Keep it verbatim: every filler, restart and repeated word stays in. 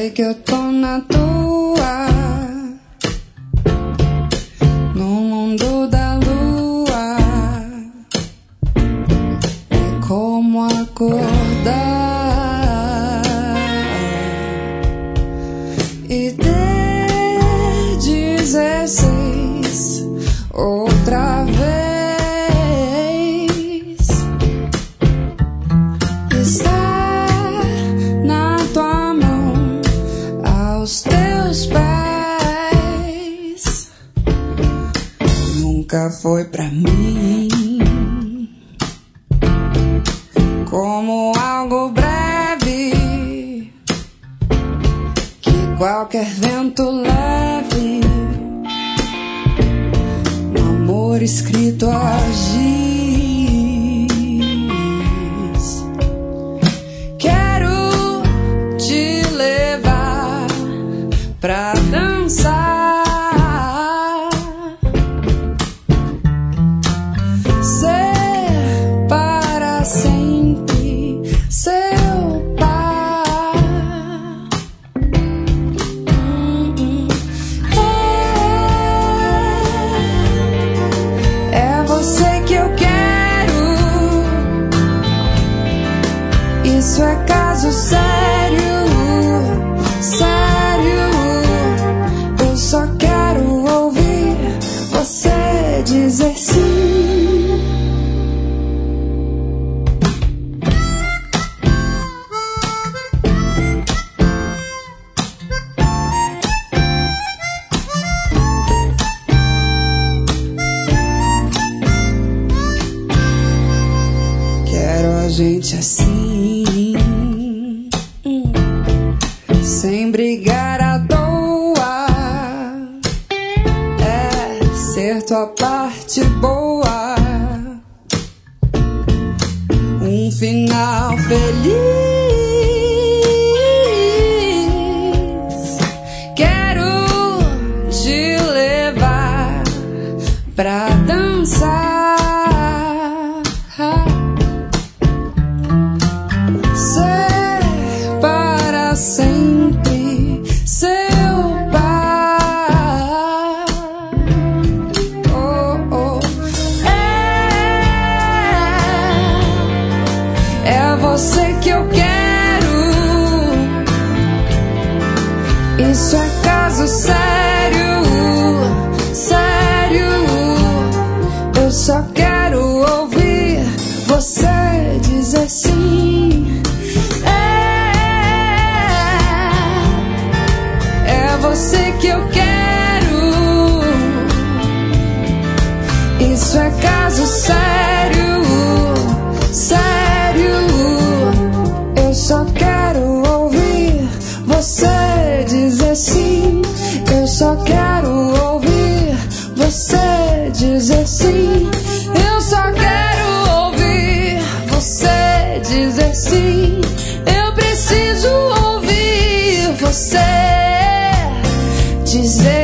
sei que eu tô na toa, no mundo da lua. É como acordar e ter dezesseis outra vez. Estar na tua mão, aos teus pés, nunca foi pra mim como algo breve que qualquer vento leve, no amor escrito a giz. Quero te levar pra dançar, ser para sempre seu par. Hum, é, é você que eu quero. Isso é caso sério, sério. Eu só quero ouvir você dizer sim. Quero a gente assim, sem brigar à toa. É ser tua parte boa, um final feliz. Quero te levar pra dançar, ser para sempre seu par. Oh, oh. É, é você que eu quero. Isso é caso sério, sério. Eu só quero ouvir você dizer sim. É você que eu quero. Isso é caso sério, sério. Eu só quero ouvir você dizer sim. Eu só quero ouvir você dizer sim. Eu só quero ouvir você dizer sim. Eu preciso ouvir você dizer